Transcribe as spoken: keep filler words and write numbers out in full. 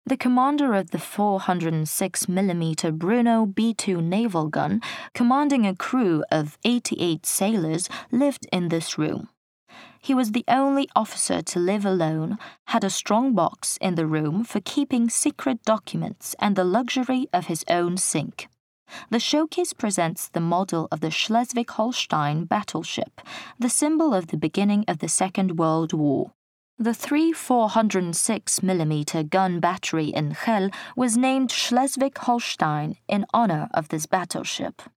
The commander of the four hundred six millimeter Bruno B two naval gun, commanding a crew of eighty-eight sailors, lived in this room. He was the only officer to live alone, had a strong box in the room for keeping secret documents, and the luxury of his own sink. The showcase presents the model of the Schleswig-Holstein battleship, the symbol of the beginning of the Second World War. The three four hundred six millimeter gun battery in Hell was named Schleswig-Holstein in honor of this battleship.